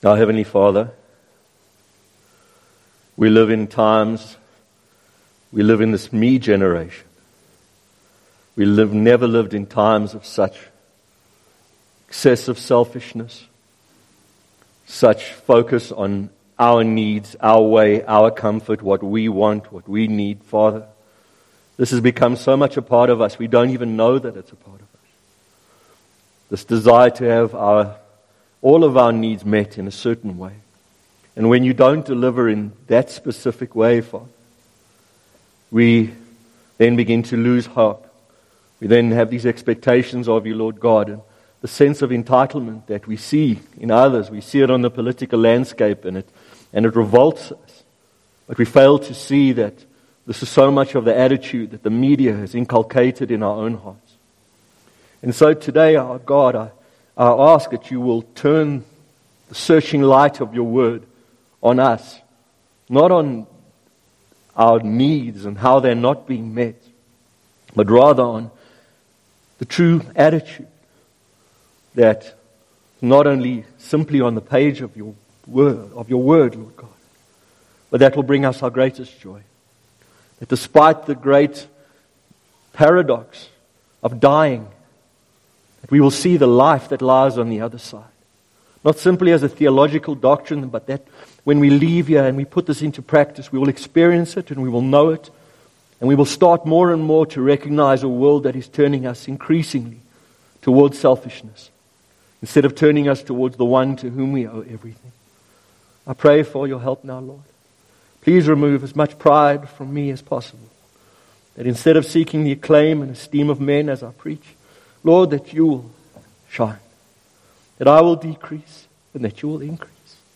Our Heavenly Father, we live in this me generation. Never lived in times of such excessive selfishness, such focus on our needs, our way, our comfort, what we want, what we need, Father. This has become so much a part of us, we don't even know that it's a part of us. This desire to have all of our needs met in a certain way. And when you don't deliver in that specific way, Father, we then begin to lose hope. We then have these expectations of you, Lord God, and the sense of entitlement that we see in others. We see it on the political landscape, and it revolts us. But we fail to see that this is so much of the attitude that the media has inculcated in our own hearts. And so today, our God, I ask that you will turn the searching light of your word on us, not on our needs and how they're not being met, but rather on the true attitude that not only simply on the page of your word, Lord God, but that will bring us our greatest joy. That despite the great paradox of dying, that we will see the life that lies on the other side. Not simply as a theological doctrine, but that when we leave here and we put this into practice, we will experience it and we will know it. And we will start more and more to recognize a world that is turning us increasingly towards selfishness, instead of turning us towards the one to whom we owe everything. I pray for your help now, Lord. Please remove as much pride from me as possible. That instead of seeking the acclaim and esteem of men as I preach, Lord, that you will shine. That I will decrease and that you will increase.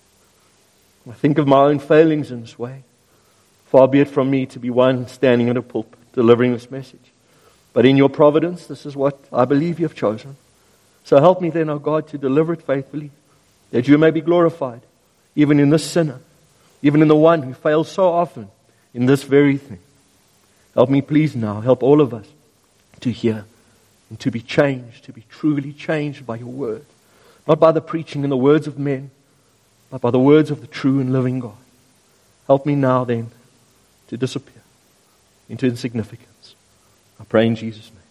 I think of my own failings in this way. Far be it from me to be one standing in a pulpit delivering this message. But in your providence, this is what I believe you have chosen. So help me then, O God, to deliver it faithfully, that you may be glorified, even in this sinner, even in the one who fails so often in this very thing. Help me please now, help all of us to hear and to be changed, to be truly changed by your word. Not by the preaching and the words of men, but by the words of the true and living God. Help me now then to disappear into insignificance. I pray in Jesus' name.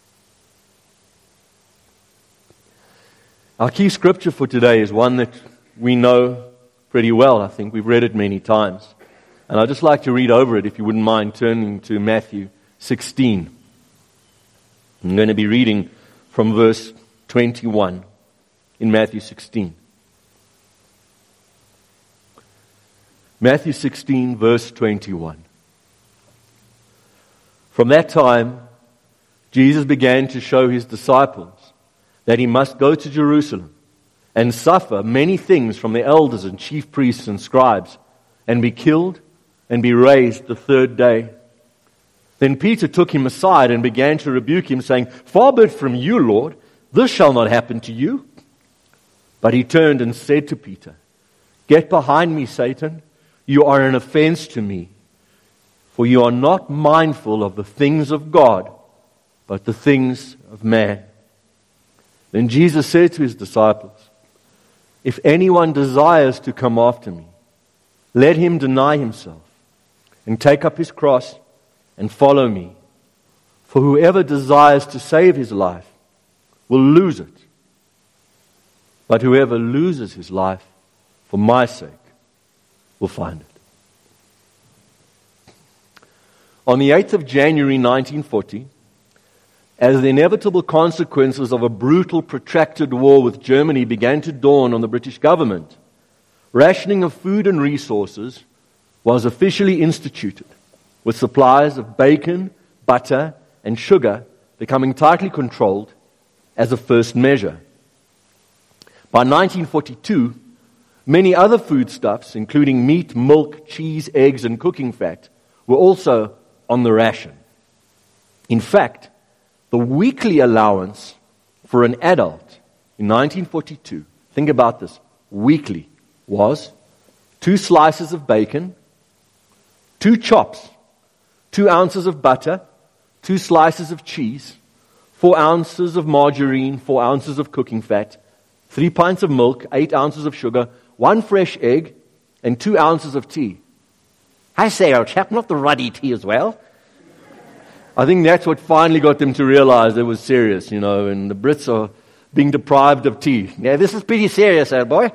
Our key scripture for today is one that we know pretty well. I think we've read it many times. And I'd just like to read over it, if you wouldn't mind turning to Matthew 16. I'm going to be reading from verse 21 in Matthew 16. Matthew 16, verse 21. From that time, Jesus began to show his disciples that he must go to Jerusalem and suffer many things from the elders and chief priests and scribes, and be killed and be raised the third day. Then Peter took him aside and began to rebuke him, saying, "Far be it from you, Lord, this shall not happen to you." But he turned and said to Peter, "Get behind me, Satan. You are an offense to me, for you are not mindful of the things of God, but the things of man." Then Jesus said to his disciples, "If anyone desires to come after me, let him deny himself and take up his cross and follow me. For whoever desires to save his life will lose it. But whoever loses his life for my sake will find it." On the 8th of January 1940, as the inevitable consequences of a brutal, protracted war with Germany began to dawn on the British government, rationing of food and resources was officially instituted, with supplies of bacon, butter, and sugar becoming tightly controlled as a first measure. By 1942, many other foodstuffs, including meat, milk, cheese, eggs, and cooking fat, were also on the ration. In fact, the weekly allowance for an adult in 1942, think about this, weekly, was 2 slices of bacon, 2 chops, 2 ounces of butter, 2 slices of cheese, 4 ounces of margarine, 4 ounces of cooking fat, 3 pints of milk, 8 ounces of sugar, 1 fresh egg, and 2 ounces of tea. I say, old chap, not the ruddy tea as well. I think that's what finally got them to realize it was serious, and the Brits are being deprived of tea. Yeah, this is pretty serious, old boy.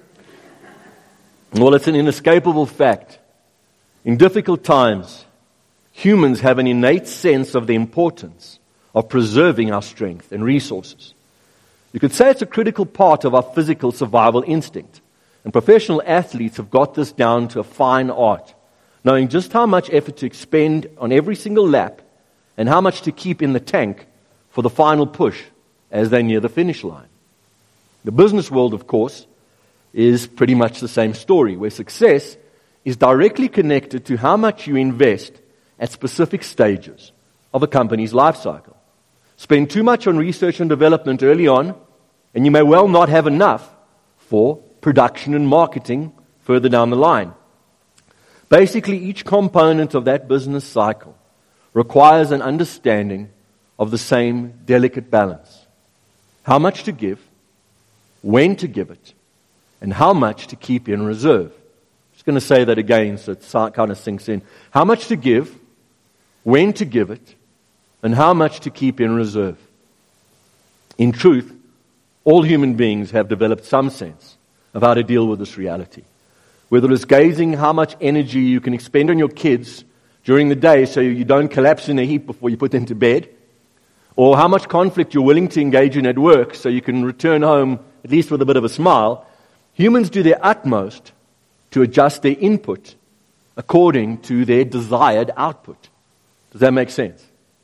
Well, it's an inescapable fact. In difficult times, humans have an innate sense of the importance of preserving our strength and resources. You could say it's a critical part of our physical survival instinct. And professional athletes have got this down to a fine art, knowing just how much effort to expend on every single lap and how much to keep in the tank for the final push as they near the finish line. The business world, of course, is pretty much the same story, where success is directly connected to how much you invest at specific stages of a company's life cycle. Spend too much on research and development early on, and you may well not have enough for production and marketing further down the line. Basically, each component of that business cycle requires an understanding of the same delicate balance. How much to give, when to give it, and how much to keep in reserve. I'm just going to say that again so it kind of sinks in. How much to give, when to give it, and how much to keep in reserve. In truth, all human beings have developed some sense of how to deal with this reality. Whether it's gauging how much energy you can expend on your kids during the day so you don't collapse in a heap before you put them to bed, or how much conflict you're willing to engage in at work so you can return home at least with a bit of a smile, humans do their utmost to adjust their input according to their desired output. Does that make sense?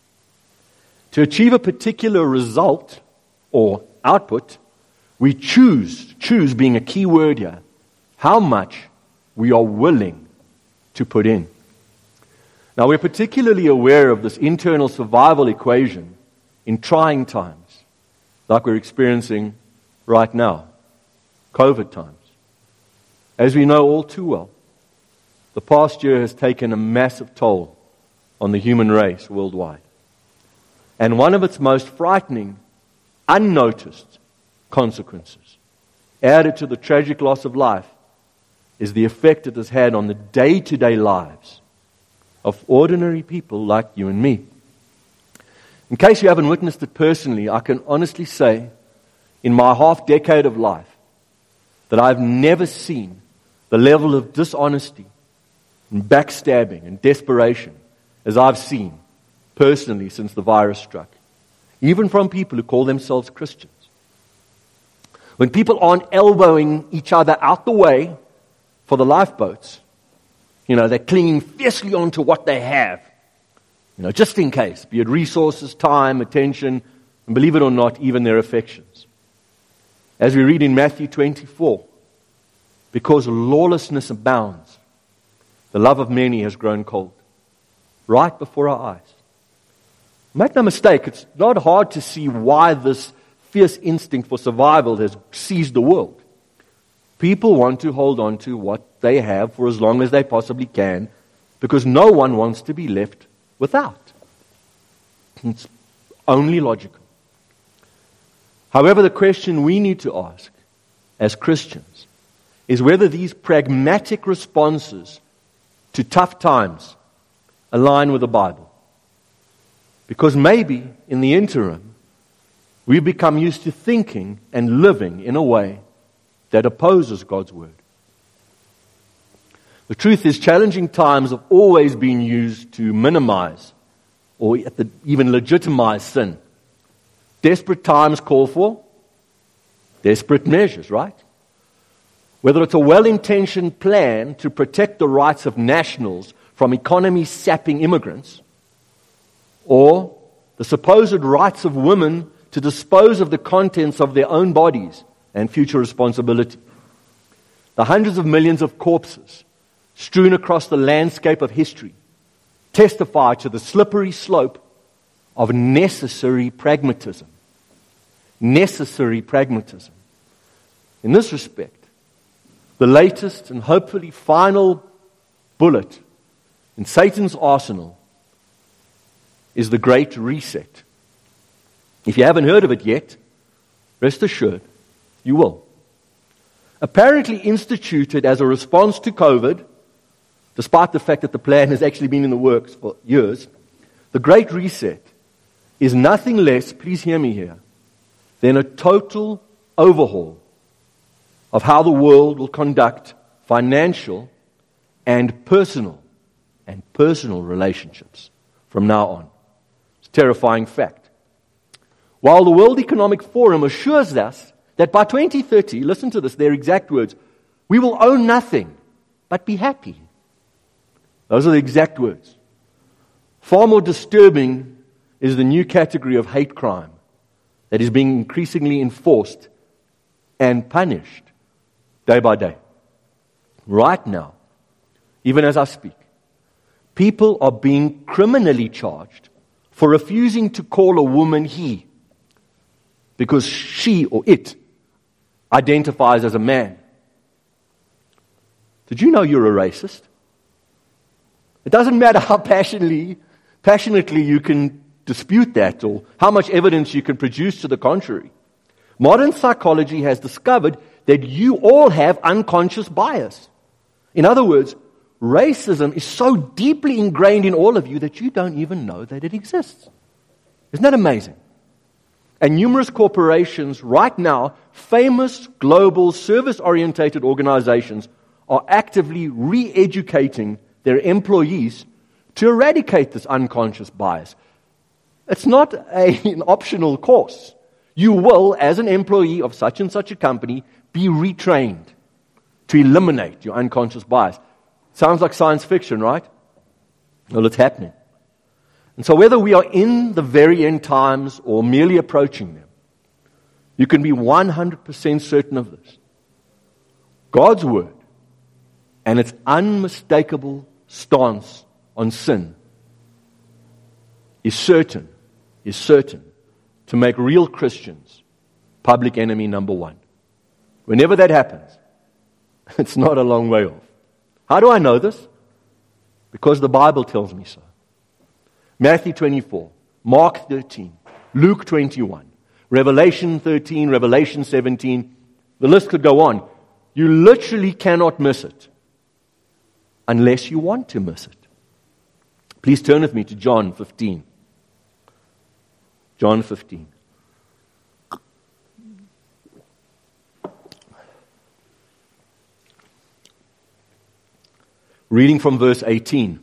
To achieve a particular result or output, we choose being a key word here, how much we are willing to put in. Now, we're particularly aware of this internal survival equation in trying times, like we're experiencing right now, COVID times. As we know all too well, the past year has taken a massive toll on the human race worldwide. And one of its most frightening, unnoticed consequences, added to the tragic loss of life, is the effect it has had on the day-to-day lives of ordinary people like you and me. In case you haven't witnessed it personally, I can honestly say, in my half-decade of life, that I've never seen the level of dishonesty and backstabbing and desperation as I've seen personally since the virus struck, even from people who call themselves Christians. When people aren't elbowing each other out the way for the lifeboats, they're clinging fiercely onto what they have, just in case, be it resources, time, attention, and believe it or not, even their affections. As we read in Matthew 24, because lawlessness abounds, the love of many has grown cold, right before our eyes. Make no mistake, it's not hard to see why this fierce instinct for survival has seized the world. People want to hold on to what they have for as long as they possibly can, because no one wants to be left without. It's only logical. However, the question we need to ask as Christians is whether these pragmatic responses to tough times align with the Bible. Because maybe, in the interim, we've become used to thinking and living in a way that opposes God's Word. The truth is, challenging times have always been used to minimize or even legitimize sin. Desperate times call for desperate measures, right? Whether it's a well-intentioned plan to protect the rights of nationals from economy-sapping immigrants, or the supposed rights of women to dispose of the contents of their own bodies and future responsibility. The hundreds of millions of corpses strewn across the landscape of history testify to the slippery slope of necessary pragmatism. Necessary pragmatism. In this respect, the latest and hopefully final bullet in Satan's arsenal is the Great Reset. If you haven't heard of it yet, rest assured, you will. apparently instituted as a response to COVID, despite the fact that the plan has actually been in the works for years, the Great Reset is nothing less, please hear me here, than a total overhaul of how the world will conduct financial and personal relationships from now on. It's a terrifying fact. While the World Economic Forum assures us that by 2030, listen to this, their exact words, we will own nothing but be happy. Those are the exact words. Far more disturbing is the new category of hate crime that is being increasingly enforced and punished day by day. Right now, even as I speak, people are being criminally charged for refusing to call a woman he because she or it identifies as a man. Did you know you're a racist? It doesn't matter how passionately you can dispute that or how much evidence you can produce to the contrary. Modern psychology has discovered that you all have unconscious bias. In other words, racism is so deeply ingrained in all of you that you don't even know that it exists. Isn't that amazing? And numerous corporations right now, famous global service-orientated organizations, are actively re-educating their employees to eradicate this unconscious bias. It's not an optional course. You will, as an employee of such and such a company, be retrained to eliminate your unconscious bias. Sounds like science fiction, right? Well, it's happening. And so whether we are in the very end times or merely approaching them, you can be 100% certain of this. God's word and its unmistakable stance on sin is certain to make real Christians public enemy number one. Whenever that happens, it's not a long way off. How do I know this? Because the Bible tells me so. Matthew 24, Mark 13, Luke 21, Revelation 13, Revelation 17. The list could go on. You literally cannot miss it unless you want to miss it. Please turn with me to John 15. John 15. Reading from verse 18.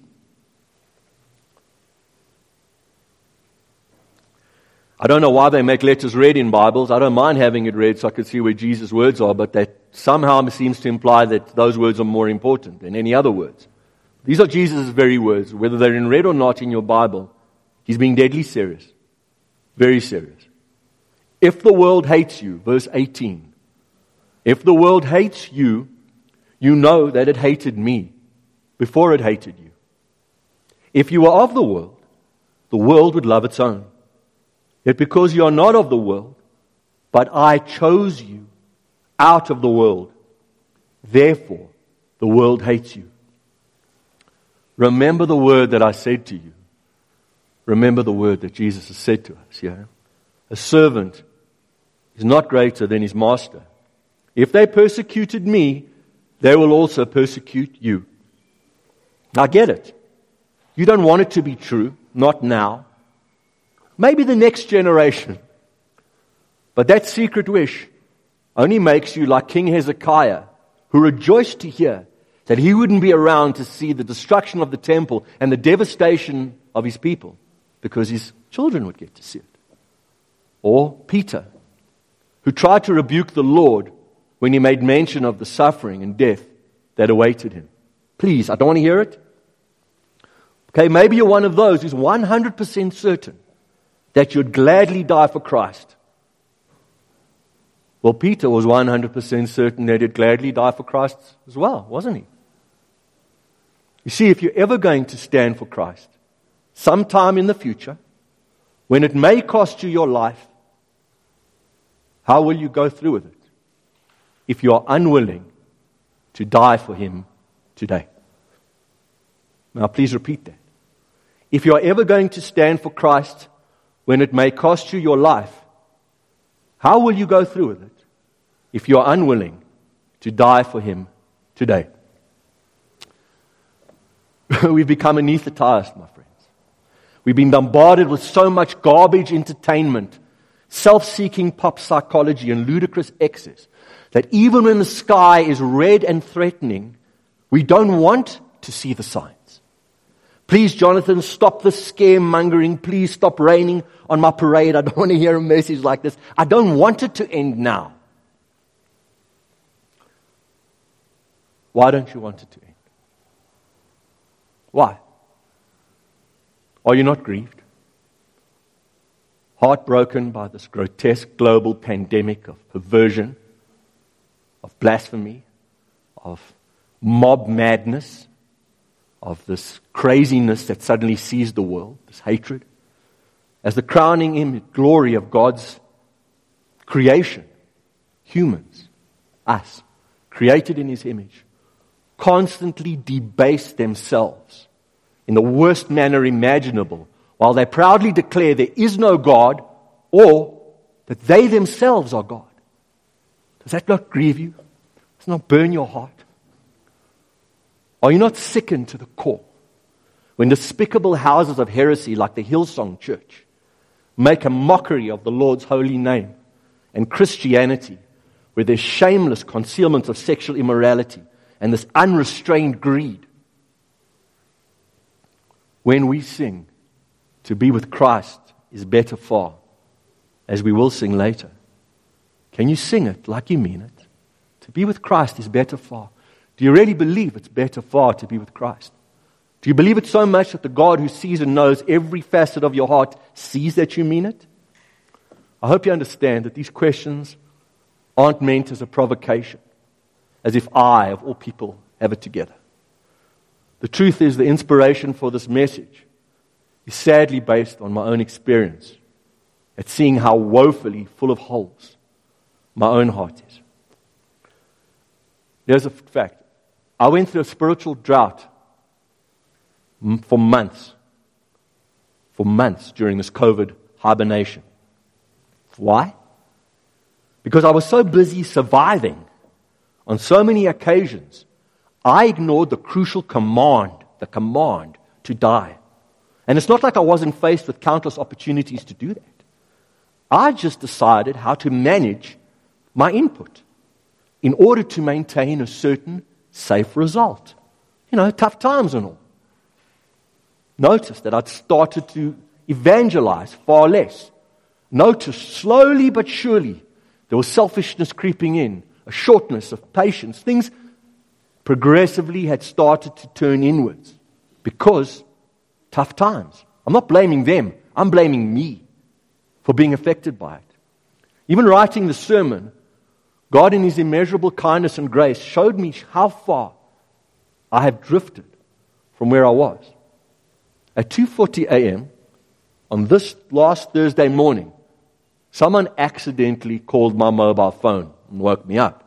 I don't know why they make letters red in Bibles. I don't mind having it read so I can see where Jesus' words are, but that somehow seems to imply that those words are more important than any other words. These are Jesus' very words. Whether they're in red or not in your Bible, he's being deadly serious. Very serious. If the world hates you, verse 18, if the world hates you, you know that it hated me before it hated you. If you were of the world would love its own. Yet because you are not of the world, but I chose you out of the world, therefore the world hates you. Remember the word that I said to you. Remember the word that Jesus has said to us. Yeah? A servant is not greater than his master. If they persecuted me, they will also persecute you. I get it. You don't want it to be true, not now. Maybe the next generation. But that secret wish only makes you like King Hezekiah, who rejoiced to hear that he wouldn't be around to see the destruction of the temple and the devastation of his people, because his children would get to see it. Or Peter, who tried to rebuke the Lord when he made mention of the suffering and death that awaited him. Please, I don't want to hear it. Okay, maybe you're one of those who's 100% certain that you'd gladly die for Christ. Well, Peter was 100% certain that he'd gladly die for Christ as well, wasn't he? You see, if you're ever going to stand for Christ, sometime in the future, when it may cost you your life, how will you go through with it if you are unwilling to die for Him today? Now, please repeat that. If you are ever going to stand for Christ when it may cost you your life, how will you go through with it if you are unwilling to die for him today. We've become anesthetized, my friends. We've been bombarded with so much garbage entertainment, self-seeking pop psychology, and ludicrous excess that even when the sky is red and threatening, we don't want to see the signs. Please, Jonathan, stop the scaremongering. Please stop raining on my parade. I don't want to hear a message like this. I don't want it to end now. Why don't you want it to end? Why? Are you not grieved? Heartbroken by this grotesque global pandemic of perversion, of blasphemy, of mob madness, of this craziness that suddenly seized the world, this hatred, as the crowning glory of God's creation, humans, us, created in His image, constantly debase themselves in the worst manner imaginable, while they proudly declare there is no God, or that they themselves are God. Does that not grieve you? Does it not burn your heart? Are you not sickened to the core when despicable houses of heresy like the Hillsong Church make a mockery of the Lord's holy name, and Christianity, with their shameless concealment of sexual immorality and this unrestrained greed? When we sing, to be with Christ is better far, as we will sing later, can you sing it like you mean it? To be with Christ is better far. Do you really believe it's better far to be with Christ? Do you believe it so much that the God who sees and knows every facet of your heart sees that you mean it? I hope you understand that these questions aren't meant as a provocation, as if I, of all people, have it together. The truth is, the inspiration for this message is sadly based on my own experience at seeing how woefully full of holes my own heart is. Here's a fact. I went through a spiritual drought for months during this COVID hibernation. Why? Because I was so busy surviving on so many occasions, I ignored the crucial command to die. And it's not like I wasn't faced with countless opportunities to do that. I just decided how to manage my input in order to maintain a certain safe result. Tough times and all. Notice that I'd started to evangelize far less. Notice slowly but surely there was selfishness creeping in, a shortness of patience. Things progressively had started to turn inwards because tough times. I'm not blaming them. I'm blaming me for being affected by it. Even writing the sermon, God in His immeasurable kindness and grace showed me how far I have drifted from where I was. At 2:40 a.m. on this last Thursday morning, someone accidentally called my mobile phone and woke me up.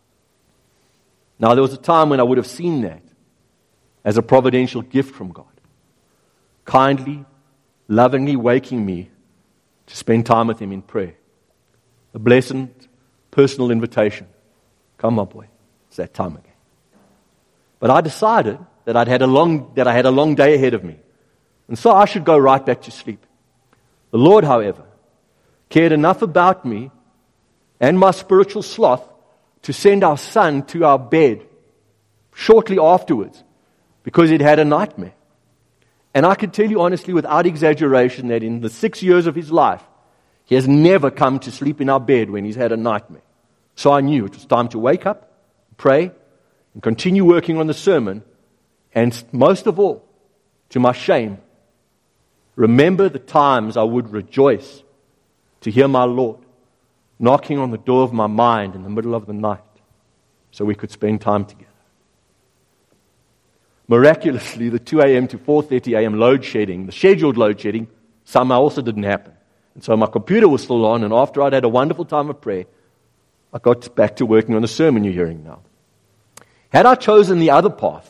Now, there was a time when I would have seen that as a providential gift from God, kindly, lovingly waking me to spend time with Him in prayer. A blessed personal invitation. Come, my boy, it's that time again. But I decided that I had a long day ahead of me, and so I should go right back to sleep. The Lord, however, cared enough about me and my spiritual sloth to send our son to our bed shortly afterwards because he'd had a nightmare. And I can tell you honestly, without exaggeration, that in the 6 years of his life, he has never come to sleep in our bed when he's had a nightmare. So I knew it was time to wake up, pray, and continue working on the sermon, and most of all, to my shame, remember the times I would rejoice to hear my Lord knocking on the door of my mind in the middle of the night so we could spend time together. Miraculously, the 2 a.m. to 4:30 a.m. load shedding, the scheduled load shedding, somehow also didn't happen. And so my computer was still on, and after I'd had a wonderful time of prayer, I got back to working on the sermon you're hearing now. Had I chosen the other path,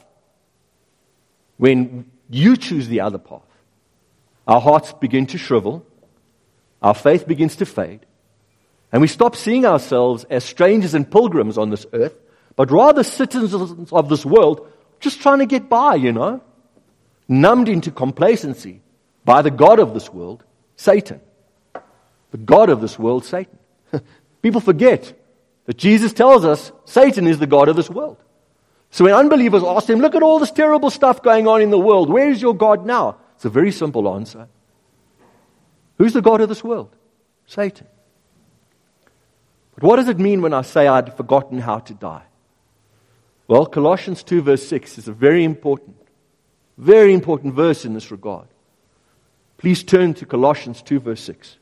when you choose the other path, our hearts begin to shrivel, our faith begins to fade, and we stop seeing ourselves as strangers and pilgrims on this earth, but rather citizens of this world, just trying to get by, numbed into complacency by the god of this world, Satan. The god of this world, Satan. People forget that Jesus tells us Satan is the god of this world. So when unbelievers ask him, look at all this terrible stuff going on in the world, where is your God now? It's a very simple answer. Who's the god of this world? Satan. But what does it mean when I say I'd forgotten how to die? Well, Colossians 2 verse 6 is a very important verse in this regard. Please turn to Colossians 2 verse 6.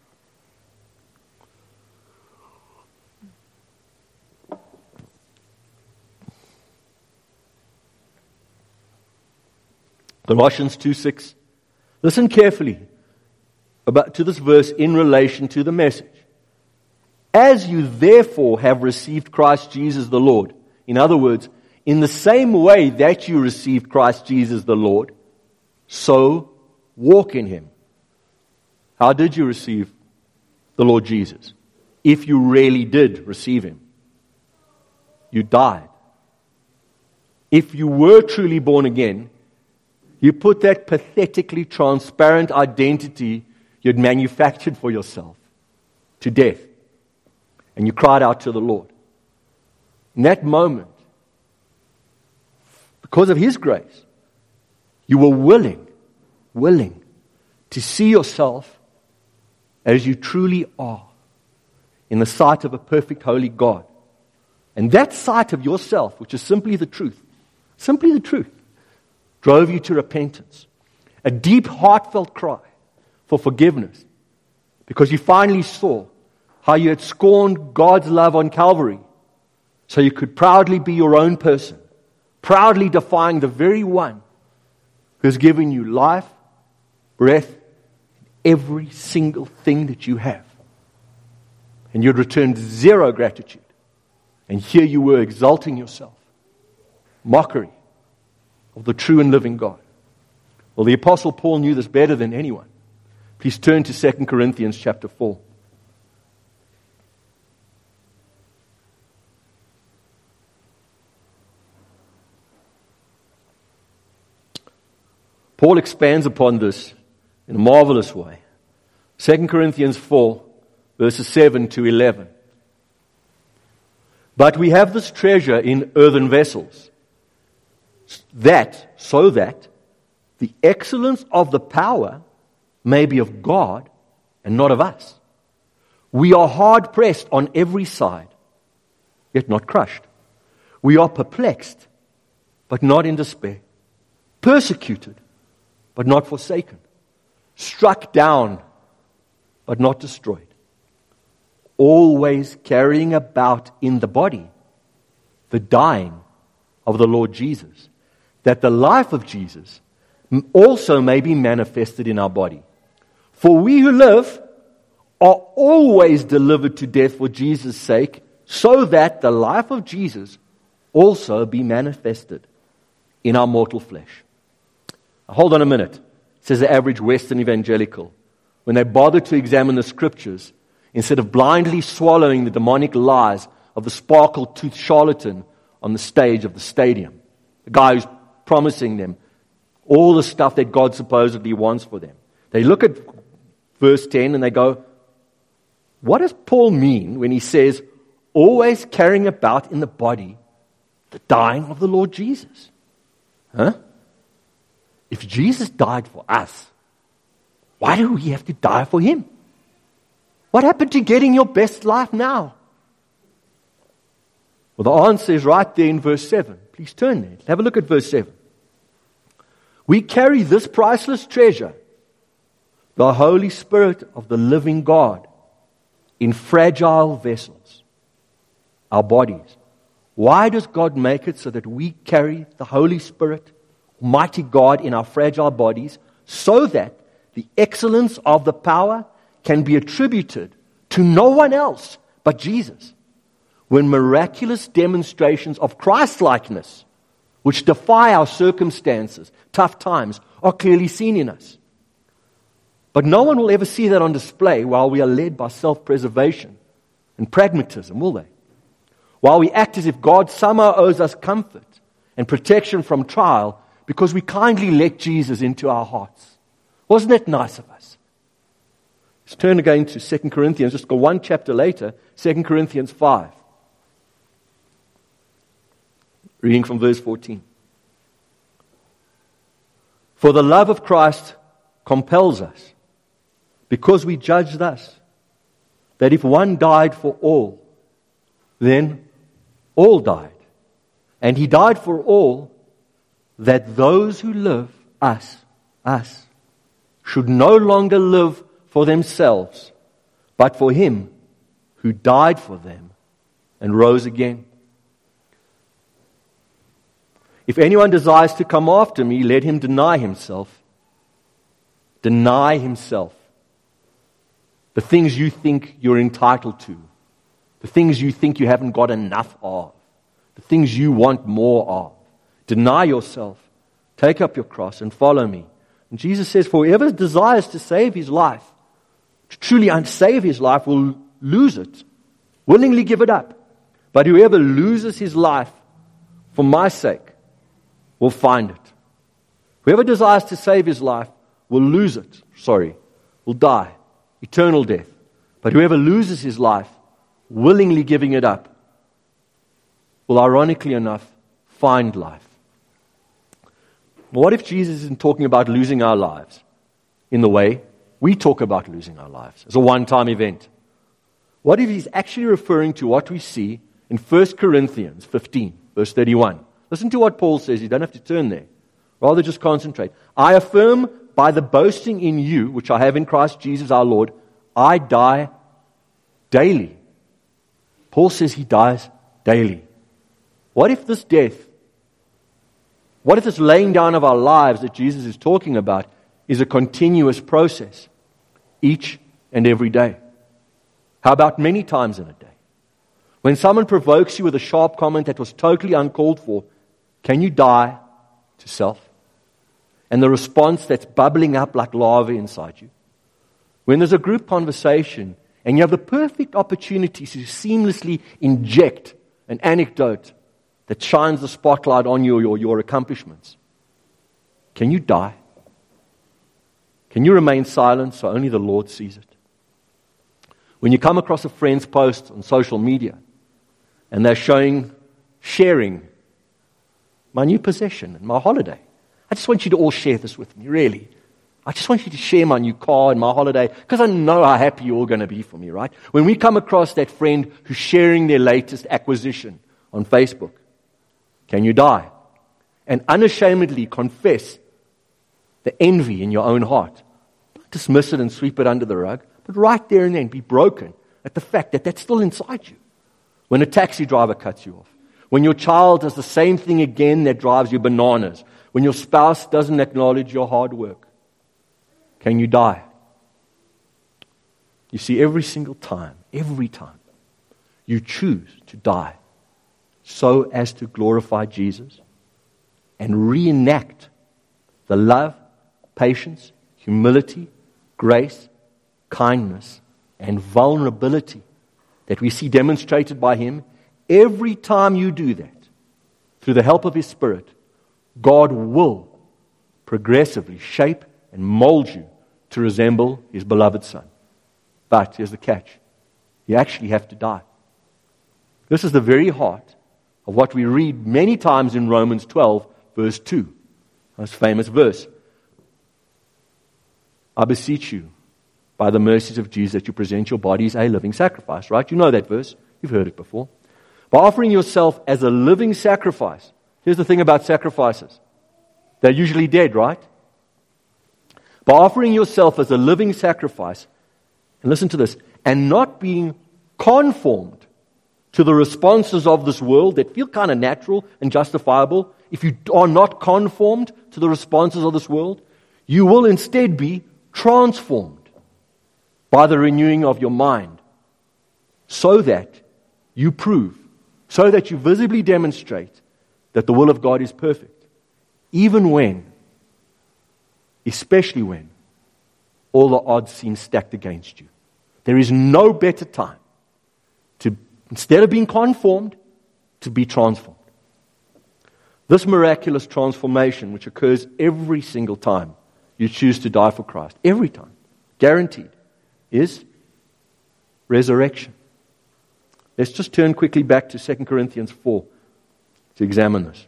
Colossians 2:6. Listen carefully to this verse in relation to the message. As you therefore have received Christ Jesus the Lord. In other words, in the same way that you received Christ Jesus the Lord, so walk in Him. How did you receive the Lord Jesus? If you really did receive Him, you died. If you were truly born again, you put that pathetically transparent identity you'd manufactured for yourself to death. And you cried out to the Lord. In that moment, because of His grace, you were willing to see yourself as you truly are in the sight of a perfect holy God. And that sight of yourself, which is simply the truth, drove you to repentance. A deep, heartfelt cry for forgiveness. Because you finally saw how you had scorned God's love on Calvary. So you could proudly be your own person. Proudly defying the very one who has given you life, breath, every single thing that you have. And you'd returned zero gratitude. And here you were exalting yourself. Mockery of the true and living God. Well, the Apostle Paul knew this better than anyone. Please turn to 2 Corinthians chapter 4. Paul expands upon this in a marvelous way. 2 Corinthians 4, verses 7 to 11. But we have this treasure in earthen vessels, so that the excellence of the power may be of God and not of us. We are hard pressed on every side, yet not crushed. We are perplexed, but not in despair. Persecuted, but not forsaken. Struck down, but not destroyed. Always carrying about in the body the dying of the Lord Jesus, that the life of Jesus also may be manifested in our body. For we who live are always delivered to death for Jesus' sake, so that the life of Jesus also be manifested in our mortal flesh. Now, hold on a minute, says the average Western evangelical, when they bother to examine the Scriptures, instead of blindly swallowing the demonic lies of the sparkle-toothed charlatan on the stage of the stadium. The guy who's promising them all the stuff that God supposedly wants for them. They look at verse 10 and they go, what does Paul mean when he says, always carrying about in the body the dying of the Lord Jesus? If Jesus died for us, why do we have to die for Him? What happened to getting your best life now? Well, the answer is right there in verse 7. Please turn there. Have a look at verse 7. We carry this priceless treasure, the Holy Spirit of the living God, in fragile vessels, our bodies. Why does God make it so that we carry the Holy Spirit, Almighty God, in our fragile bodies, so that the excellence of the power can be attributed to no one else but Jesus? When miraculous demonstrations of Christ-likeness, which defy our circumstances, tough times, are clearly seen in us. But no one will ever see that on display while we are led by self-preservation and pragmatism, will they? while we act as if God somehow owes us comfort and protection from trial because we kindly let Jesus into our hearts. Wasn't that nice of us? Let's turn again to 2 Corinthians, just go one chapter later, 2 Corinthians 5. Reading from verse 14. For the love of Christ compels us, because we judge thus, that if one died for all, then all died. And he died for all, that those who live, us, should no longer live for themselves, but for him who died for them and rose again. If anyone desires to come after me, let him deny himself. Deny himself. The things you think you're entitled to. The things you think you haven't got enough of. The things you want more of. Deny yourself. Take up your cross and follow me. And Jesus says, for whoever desires to save his life, to truly unsave his life, will lose it. Willingly give it up. But whoever loses his life for my sake will find it. Whoever desires to save his life will lose it. Will die. Eternal death. But whoever loses his life, willingly giving it up, will ironically enough find life. What if Jesus isn't talking about losing our lives in the way we talk about losing our lives as a one-time event? What if he's actually referring to what we see in 1 Corinthians 15, verse 31? Listen to what Paul says. You don't have to turn there. Rather just concentrate. I affirm by the boasting in you, which I have in Christ Jesus our Lord, I die daily. Paul says he dies daily. What if this death, what if this laying down of our lives that Jesus is talking about is a continuous process, each and every day? How about many times in a day? When someone provokes you with a sharp comment that was totally uncalled for, can you die to self? And the response that's bubbling up like lava inside you? When there's a group conversation and you have the perfect opportunity to seamlessly inject an anecdote that shines the spotlight on you or your accomplishments, can you die? Can you remain silent so only the Lord sees it? When you come across a friend's post on social media and they're sharing my new possession and my holiday, I just want you to all share this with me, really. I just want you to share my new car and my holiday because I know how happy you're all going to be for me, right? When we come across that friend who's sharing their latest acquisition on Facebook, can you die? And unashamedly confess the envy in your own heart. Don't dismiss it and sweep it under the rug, but right there and then be broken at the fact that that's still inside you. When a taxi driver cuts you off, when your child does the same thing again that drives you bananas, when your spouse doesn't acknowledge your hard work, can you die? You see, every time, you choose to die so as to glorify Jesus and reenact the love, patience, humility, grace, kindness, and vulnerability that we see demonstrated by Him. Every time you do that, through the help of His Spirit, God will progressively shape and mold you to resemble His beloved Son. But here's the catch. You actually have to die. This is the very heart of what we read many times in Romans 12, verse 2. This famous verse. I beseech you, by the mercies of Jesus, that you present your bodies a living sacrifice. Right? You know that verse. You've heard it before. By offering yourself as a living sacrifice. Here's the thing about sacrifices. They're usually dead, right? By offering yourself as a living sacrifice, and listen to this, and not being conformed to the responses of this world that feel kind of natural and justifiable. If you are not conformed to the responses of this world, you will instead be transformed by the renewing of your mind, so that you prove, so that you visibly demonstrate that the will of God is perfect, even when, especially when, all the odds seem stacked against you. There is no better time to, instead of being conformed to be transformed. This miraculous transformation, which occurs every single time you choose to die for Christ, every time, guaranteed, is resurrection. Let's just turn quickly back to 2 Corinthians 4 to examine this.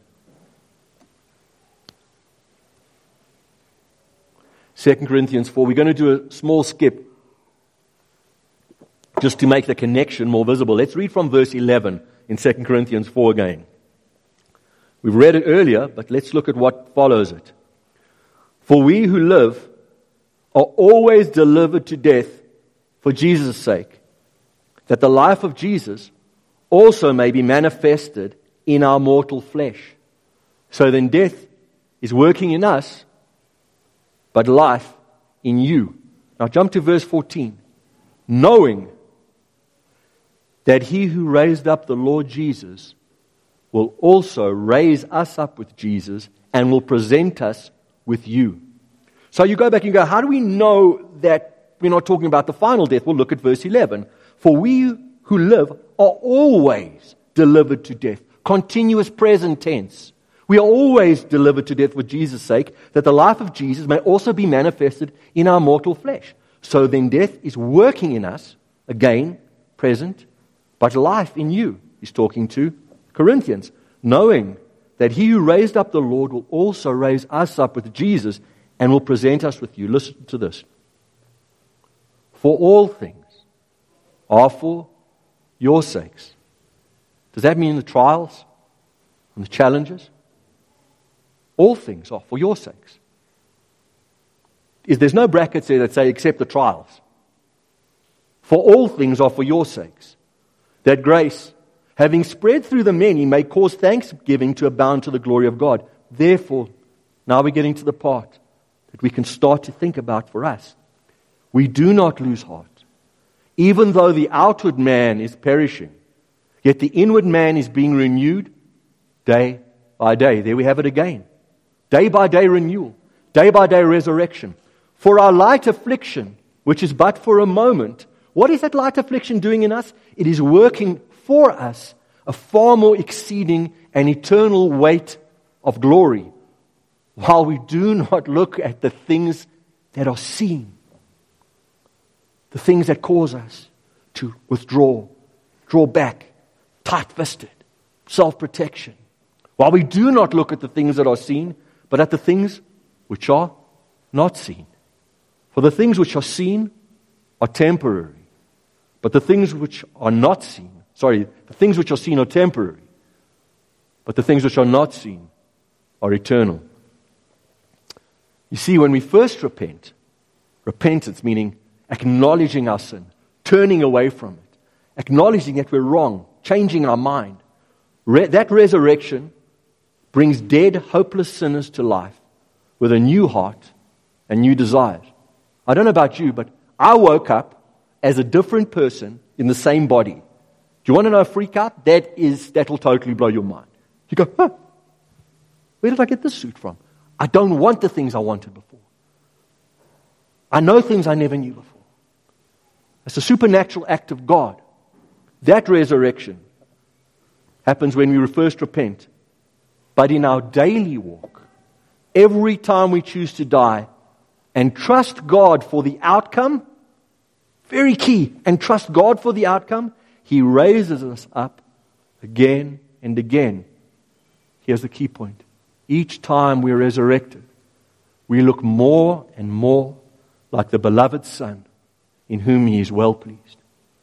2 Corinthians 4, we're going to do a small skip just to make the connection more visible. Let's read from verse 11 in 2 Corinthians 4 again. We've read it earlier, but let's look at what follows it. For we who live are always delivered to death for Jesus' sake, that the life of Jesus also may be manifested in our mortal flesh. So then death is working in us, but life in you. Now jump to verse 14. Knowing that he who raised up the Lord Jesus will also raise us up with Jesus and will present us with you. So you go back and go, how do we know that we're not talking about the final death? We'll look at verse 11. For we who live are always delivered to death. Continuous present tense. We are always delivered to death for Jesus' sake, that the life of Jesus may also be manifested in our mortal flesh. So then death is working in us, again, present, but life in you. He's talking to Corinthians, knowing that he who raised up the Lord will also raise us up with Jesus and will present us with you. Listen to this. For all things are for your sakes. Does that mean the trials and the challenges? All things are for your sakes. There's no brackets there that say except the trials. For all things are for your sakes, that grace, having spread through the many, may cause thanksgiving to abound to the glory of God. Therefore, now we're getting to the part that we can start to think about for us. We do not lose heart. Even though the outward man is perishing, yet the inward man is being renewed day by day. There we have it again. Day by day renewal. Day by day resurrection. For our light affliction, which is but for a moment, what is that light affliction doing in us? It is working for us a far more exceeding and eternal weight of glory, while we do not look at the things that are seen, the things that cause us to withdraw, draw back, tight-fisted, self-protection, while we do not look at the things that are seen, but at the things which are not seen. For the things which are seen are temporary, but the things which are not seen, the things which are seen are temporary, but the things which are not seen are eternal. You see, when we first repent, repentance meaning acknowledging our sin, turning away from it, acknowledging that we're wrong, changing our mind, that resurrection brings dead, hopeless sinners to life with a new heart and new desires. I don't know about you, but I woke up as a different person in the same body. Do you want to know a freak out? That will totally blow your mind. You go, where did I get this suit from? I don't want the things I wanted before. I know things I never knew before. It's a supernatural act of God. That resurrection happens when we first repent. But in our daily walk, every time we choose to die and trust God for the outcome, very key, and trust God for the outcome, He raises us up again and again. Here's the key point. Each time we're resurrected, we look more and more like the beloved Son in whom He is well pleased.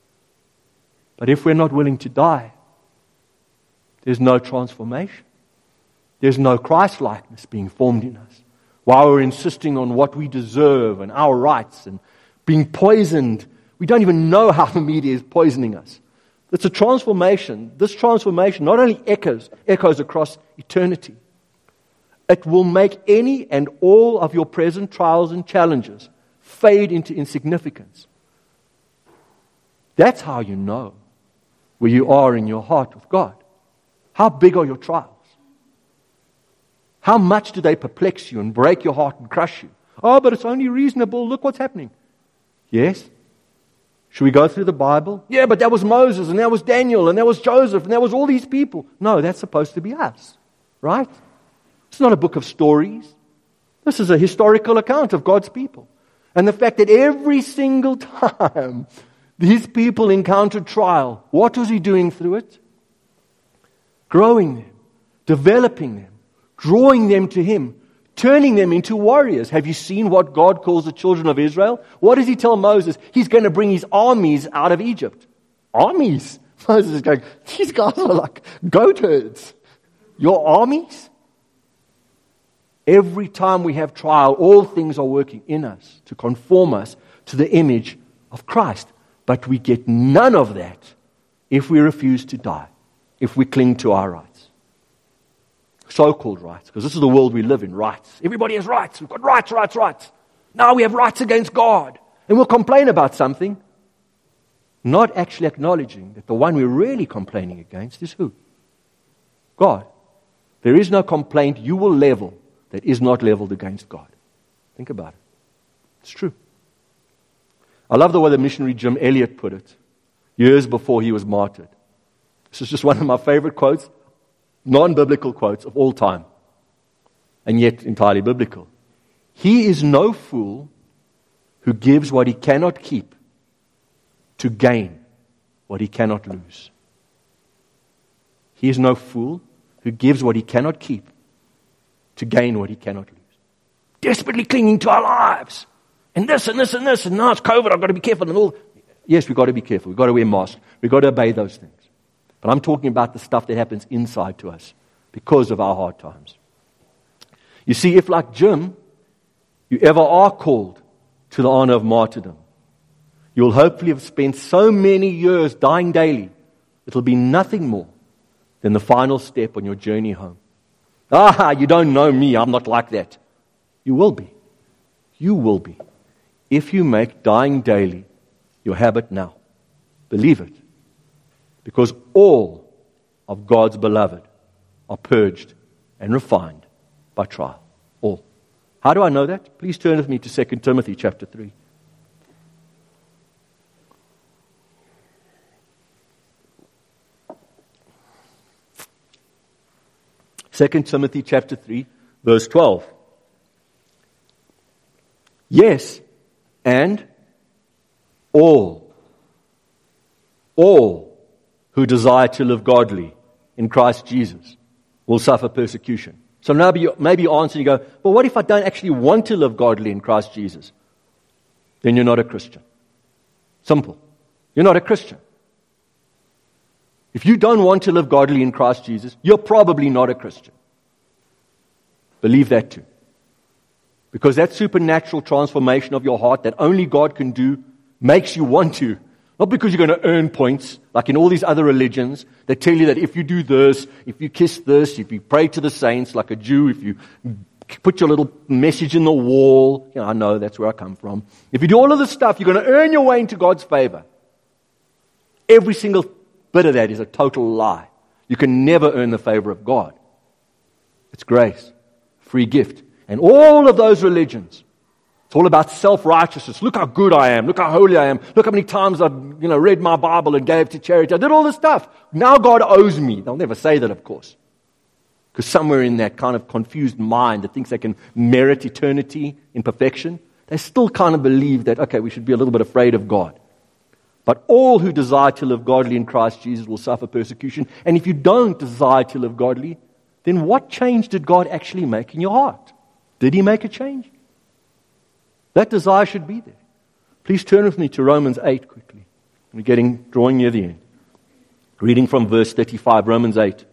But if we're not willing to die, there's no transformation. There's no Christ-likeness being formed in us. While we're insisting on what we deserve and our rights and being poisoned, we don't even know how the media is poisoning us. It's a transformation. This transformation not only echoes across eternity, it will make any and all of your present trials and challenges fade into insignificance. That's how you know where you are in your heart with God. How big are your trials? How much do they perplex you and break your heart and crush you? Oh, but it's only reasonable. Look what's happening. Yes, Should we go through the Bible? Yeah, but that was Moses, and that was Daniel, and that was Joseph, and that was all these people. No, that's supposed to be us, right? It's not a book of stories. This is a historical account of God's people. And the fact that every single time these people encountered trial, what was He doing through it? Growing them, developing them, drawing them to Him, turning them into warriors. Have you seen what God calls the children of Israel? What does He tell Moses? He's going to bring His armies out of Egypt. Armies? Moses is going, these guys are like goat herds. Your armies? Every time we have trial, all things are working in us to conform us to the image of Christ. But we get none of that if we refuse to die, if we cling to our rights. So-called rights, because this is the world we live in, rights. Everybody has rights. We've got rights. Now we have rights against God. And we'll complain about something, not actually acknowledging that the one we're really complaining against is who? God. There is no complaint you will level that is not leveled against God. Think about it. It's true. I love the way the missionary Jim Elliot put it years before he was martyred. This is just one of my favorite quotes, non-biblical quotes of all time, and yet entirely biblical. He is no fool who gives what he cannot keep to gain what he cannot lose. He is no fool who gives what he cannot keep to gain what he cannot lose. Desperately clinging to our lives. And this, and this, and this, and now it's COVID, I've got to be careful and all. Yes, we've got to be careful. We've got to wear masks. We've got to obey those things. But I'm talking about the stuff that happens inside to us because of our hard times. You see, if like Jim, you ever are called to the honor of martyrdom, you'll hopefully have spent so many years dying daily, it'll be nothing more than the final step on your journey home. You don't know me, I'm not like that. You will be. You will be. If you make dying daily your habit now. Believe it. Because all of God's beloved are purged and refined by trial. All. How do I know that? Please turn with me to 2 Timothy chapter 3. Second Timothy chapter 3, verse 12. Yes, and all who desire to live godly in Christ Jesus will suffer persecution. So now maybe you answer and you go, but what if I don't actually want to live godly in Christ Jesus? Then you're not a Christian. Simple. You're not a Christian. If you don't want to live godly in Christ Jesus, you're probably not a Christian. Believe that too. Because that supernatural transformation of your heart that only God can do makes you want to. Not because you're going to earn points, like in all these other religions that tell you that if you do this, if you kiss this, if you pray to the saints like a Jew, if you put your little message in the wall, I know that's where I come from. If you do all of this stuff, you're going to earn your way into God's favor. Every single bit of that is a total lie. You can never earn the favor of God. It's grace, free gift. And all of those religions, it's all about self-righteousness. Look how good I am. Look how holy I am. Look how many times I've read my Bible and gave to charity. I did all this stuff. Now God owes me. They'll never say that, of course. Because somewhere in that kind of confused mind that thinks they can merit eternity in perfection, they still kind of believe that, okay, we should be a little bit afraid of God. But all who desire to live godly in Christ Jesus will suffer persecution. And if you don't desire to live godly, then what change did God actually make in your heart? Did He make a change? That desire should be there. Please turn with me to Romans 8 quickly. We're drawing near the end. Reading from verse 35, Romans 8.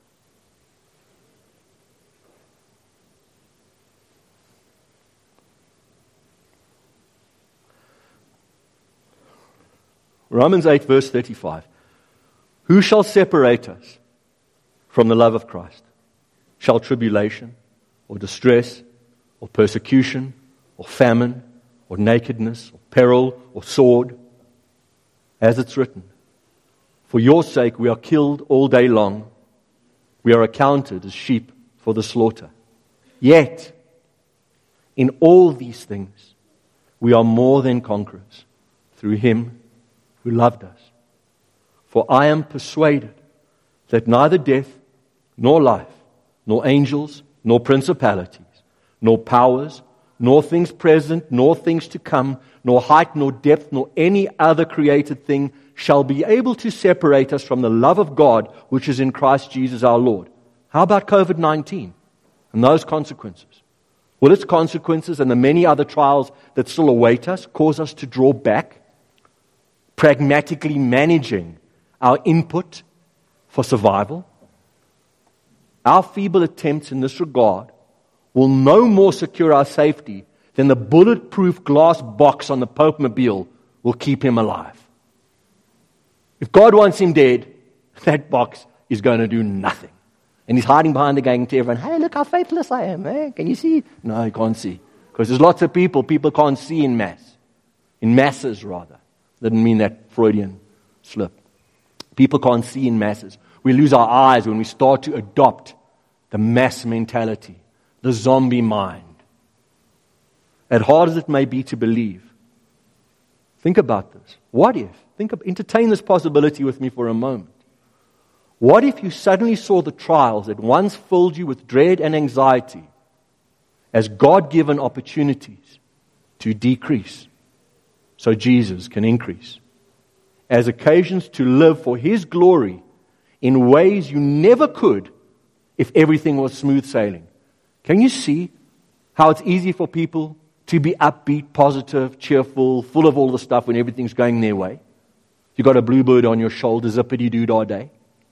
Romans 8, verse 35. Who shall separate us from the love of Christ? Shall tribulation, or distress, or persecution, or famine, or nakedness, or peril, or sword? As it's written, for your sake we are killed all day long. We are accounted as sheep for the slaughter. Yet, in all these things, we are more than conquerors through Him who loved us. For I am persuaded that neither death, nor life, nor angels, nor principalities, nor powers, nor things present, nor things to come, nor height, nor depth, nor any other created thing shall be able to separate us from the love of God which is in Christ Jesus our Lord. How about COVID-19 and those consequences? Will its consequences and the many other trials that still await us cause us to draw back, pragmatically managing our input for survival? Our feeble attempts in this regard will no more secure our safety than the bulletproof glass box on the Pope-mobile will keep him alive. If God wants him dead, that box is going to do nothing. And he's hiding behind the gang to everyone, hey, look how faithless I am. Eh? Can you see? No, you can't see. Because there's lots of people can't see in mass. In masses, rather. Didn't mean that Freudian slip. People can't see in masses. We lose our eyes when we start to adopt the mass mentality, the zombie mind. As hard as it may be to believe, think about this. What if? Entertain this possibility with me for a moment. What if you suddenly saw the trials that once filled you with dread and anxiety as God-given opportunities to decrease so Jesus can increase? As occasions to live for His glory in ways you never could if everything was smooth sailing. Can you see how it's easy for people to be upbeat, positive, cheerful, full of all the stuff when everything's going their way? You got a bluebird on your shoulder, zippity-doo-dah day.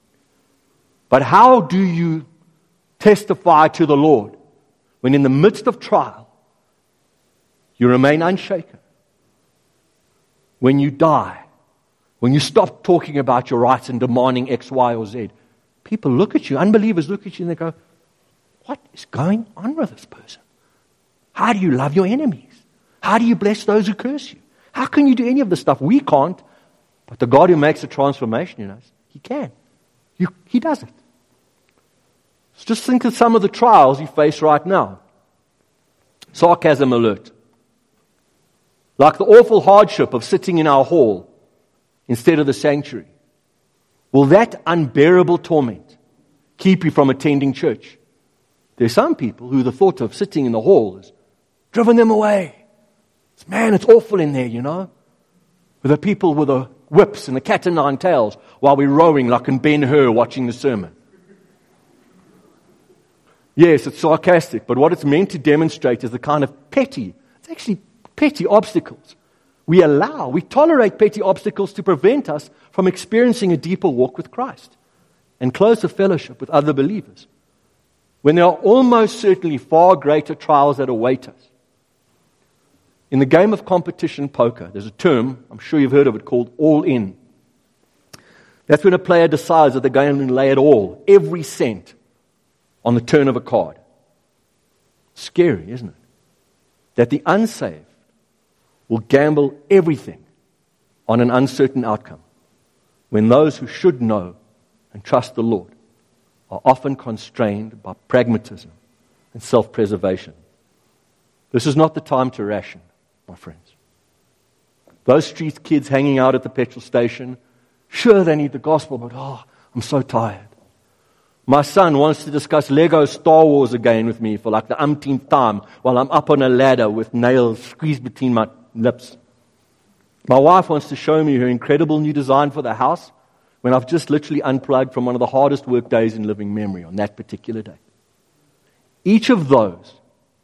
But how do you testify to the Lord when in the midst of trial you remain unshaken? When you die, when you stop talking about your rights and demanding X, Y, or Z, people look at you, unbelievers look at you and they go, what is going on with this person? How do you love your enemies? How do you bless those who curse you? How can you do any of this stuff? We can't. But the God who makes a transformation in us, He can. He does it. So just think of some of the trials you face right now. Sarcasm alert. Like the awful hardship of sitting in our hall instead of the sanctuary. Will that unbearable torment keep you from attending church? There are some people who the thought of sitting in the hall has driven them away. Man, it's awful in there, you know. With the people with the whips and the cat and nine tails while we're rowing like in Ben-Hur watching the sermon. Yes, it's sarcastic, but what it's meant to demonstrate is the kind of petty obstacles we tolerate petty obstacles to prevent us from experiencing a deeper walk with Christ and closer fellowship with other believers. When there are almost certainly far greater trials that await us. In the game of competition poker, there's a term, I'm sure you've heard of it, called all-in. That's when a player decides that they're going to lay it all, every cent, on the turn of a card. Scary, isn't it? That the unsaved will gamble everything on an uncertain outcome, when those who should know and trust the Lord are often constrained by pragmatism and self-preservation. This is not the time to ration, my friends. Those street kids hanging out at the petrol station, sure they need the gospel, but I'm so tired. My son wants to discuss Lego Star Wars again with me for like the umpteenth time while I'm up on a ladder with nails squeezed between my lips. My wife wants to show me her incredible new design for the house when I've just literally unplugged from one of the hardest work days in living memory on that particular day. Each of those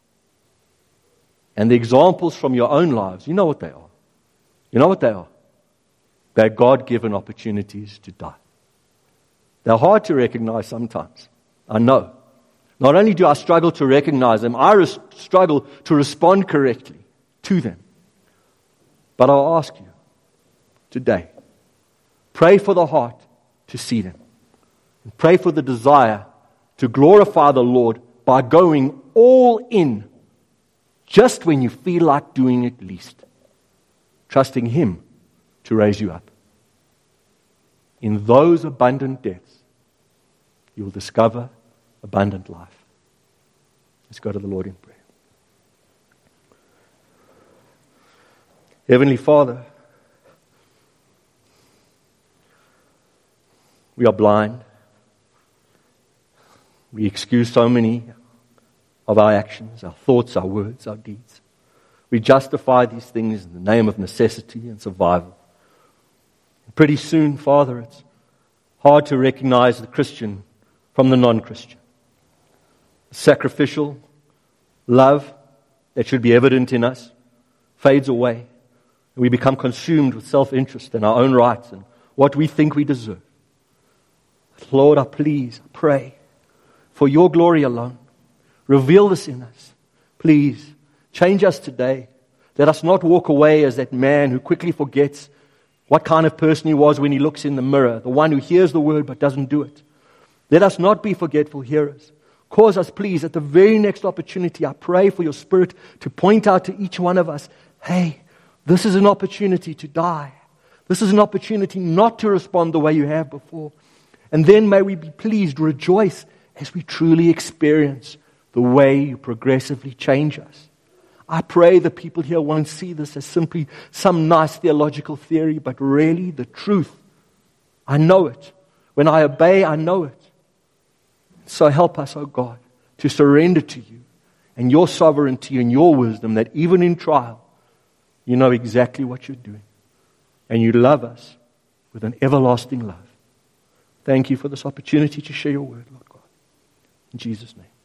and the examples from your own lives, you know what they are. You know what they are? They're God-given opportunities to die. They're hard to recognize sometimes. I know. Not only do I struggle to recognize them, I struggle to respond correctly to them. But I'll ask you today, pray for the heart to see them. And pray for the desire to glorify the Lord by going all in just when you feel like doing it least. Trusting Him to raise you up. In those abundant depths, you will discover abundant life. Let's go to the Lord in prayer. Heavenly Father, We are blind. We excuse so many of our actions, our thoughts, our words, our deeds. We justify these things in the name of necessity and survival. And pretty soon, Father, it's hard to recognize the Christian from the non-Christian. Sacrificial love that should be evident in us fades away. And we become consumed with self-interest and our own rights and what we think we deserve. Lord, I pray, for your glory alone, reveal this in us. Please, change us today. Let us not walk away as that man who quickly forgets what kind of person he was when he looks in the mirror, the one who hears the word but doesn't do it. Let us not be forgetful hearers. Cause us, please, at the very next opportunity, I pray for your Spirit to point out to each one of us, hey, this is an opportunity to die. This is an opportunity not to respond the way you have before. And then may we be pleased, rejoice as we truly experience the way you progressively change us. I pray the people here won't see this as simply some nice theological theory, but really the truth. I know it. When I obey, I know it. So help us, oh God, to surrender to you and your sovereignty and your wisdom, that even in trial, you know exactly what you're doing. And you love us with an everlasting love. Thank you for this opportunity to share your word, Lord God. In Jesus' name.